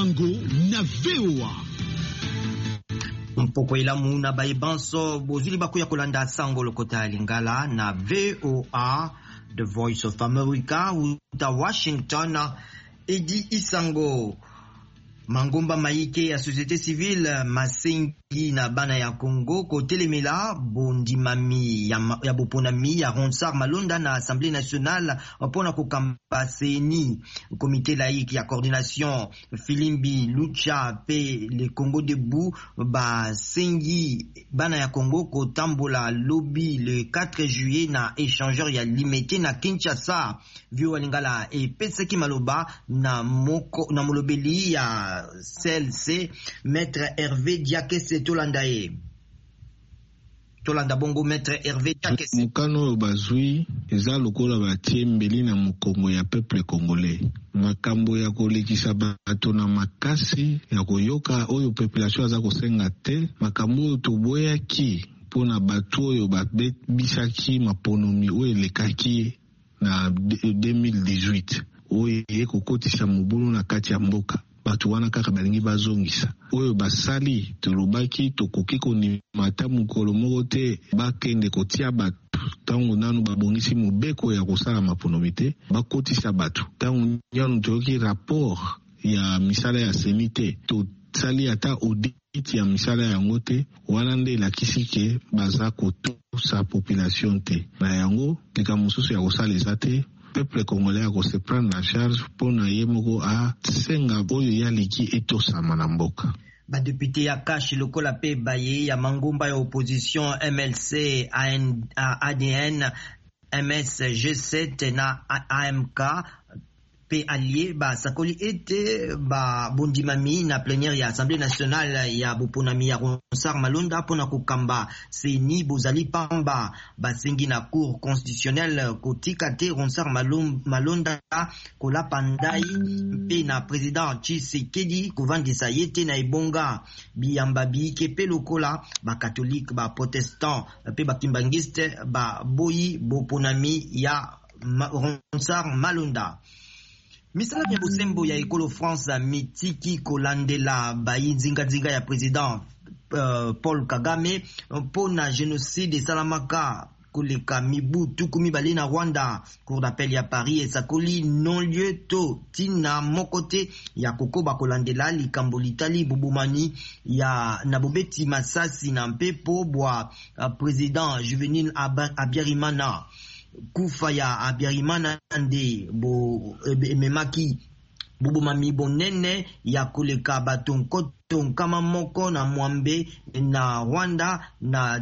nango na VOA. Mpoko ilamu na baibanso bozuli bakuya kolanda sango lokota ya Lingala na VOA, The Voice of America, uta Washington. Edi Isango Mangomba Maike ya société civile Masengi na bana ya Congo kotelemela bondimami ya boponami ya Ronsard Malonda na Assemblée nationale pona kokamba seni comité laïque ya coordination Filimbi Lucha pe le Congo debout ba sengi bana ya Congo kotambola lobby le 4 juillet na échangeur ya limité na Kinshasa vio Lingala e peseki maloba na molobeli ya CLC Maître Hervé Diakese Tolanda bongo Maître Hervé Diakese. Mukano bazui eza lokola batie mbeli na mokongo ya peuple congolais. Makambo ya kolekisa bato na makasi ya koyoka oyo population aza kosenga te. Makambo oyo toboyaki pona bato oyo babisaki maponomi oyo elekaki na 2018 oyo ekokotisa mobulu na kati ya mboka. Batu wana kaka balingi bazongisa oyo basali tolobaki tokoki konimata mokolo moko te bakende kotia batu tango nanu babongisi mobeko ya kosala maponomi te bakotisa batu tango nyanu toyoki rapport ya misala ya seni te tosali ata audit ya misala yango te wana nde elakisi ke baza kotosa population te na yango likambo mosusu ya kosala eza te. Peuple congolais a se prendre en charge pour na yemoko a senga oyo ya liki etosama na mboka. Ba député ya Kashi lokola pe baye ya Mangomba ya opposition MLC ADN MS G7 na AMK pe allié ba sakoli ete ba bondimami na plénière ya Assemblée nationale ya boponami ya Ronsard Malonda pona kokamba seni bozali pamba basengi na cour constitutionnelle kotika te Ronsard Malonda kola pandai pe na président Tshisekedi kovandisa yete na ebonga biyamba bike pe lokola ba catholique ba protestant pe ba kimbangiste ba boyi boponami ya Ronsard Malonda. Misala ya Bosembo ya Ekolo France mitiki kolandela bayi nzinga ya président Paul Kagame pona génocide salamaka koleka mibu tukumi bali na Rwanda. Cour d'appel ya Paris esakoli non-lieu to tina mokote ya kokoba kolandela likambo litali bubumani ya nabobeti masasi na mpepo bwa président Juvenile Abiyarimana. Kufa ya Abiyarimana nde memaki bubumami bonene ya koleka batonkoto nkama moko na mwambe na Rwanda na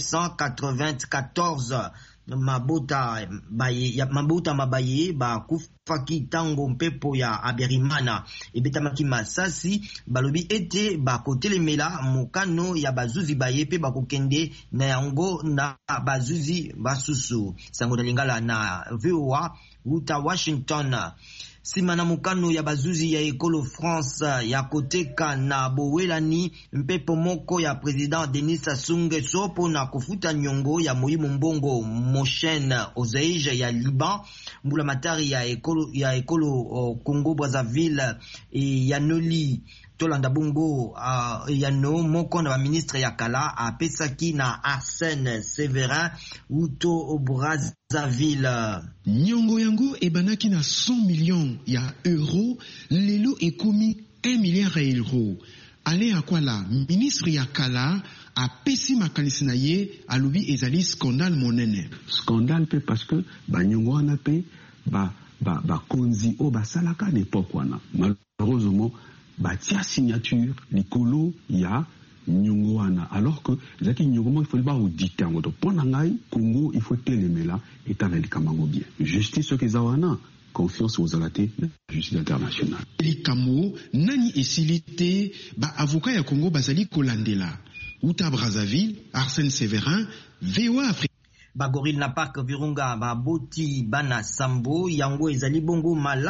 1994. Mabota mabaye ba kufaki tango mpepo ya Abiyarimana ebetamaki masasi balobi ete bakotelemela mokano ya bazuzi baye pe bakokende na yango na bazuzi basusu. Sango na Lingala na VOA uta Washington. Sima na mukano ya bazuzi ya Ekolo France ya koteka na bowelani mpepo moko ya président Denis Sassou Nguesso pona kofuta nyongo ya Moïse Mbongo Moshen Ozeige ya Liban mbula matari ya Ekolo Congo Brazzaville ya Noli Tolanda bongo yano moko na ba ministre ya kala apesaki na Arsène Séverin uto Brazzaville. Nyongo yango ebanaki na 100 millions ya euro lelo ekomi 1 milliard ya euro. Ale akwala ministre ya kala apesi makanisi na ye alobi ezali scandale monene. Scandale pe parce que ba nyongo wana pe ba konzi o basalaka n'époque wana. Malheureusement batia signature likolo ya nyongo wana alors que zaki nyongo il faut pas auditer ngo to pona ngai Congo il faut telemela etala likamango bien justice ke zawana confiance aux alaté justice internationale likamo nani esilité ba avocat ya Congo bazali kolandela uta Brazzaville Arsène Séverin VOA Afrique Bagoril na park Virunga ba boti bana sambo yango ezali bongo mala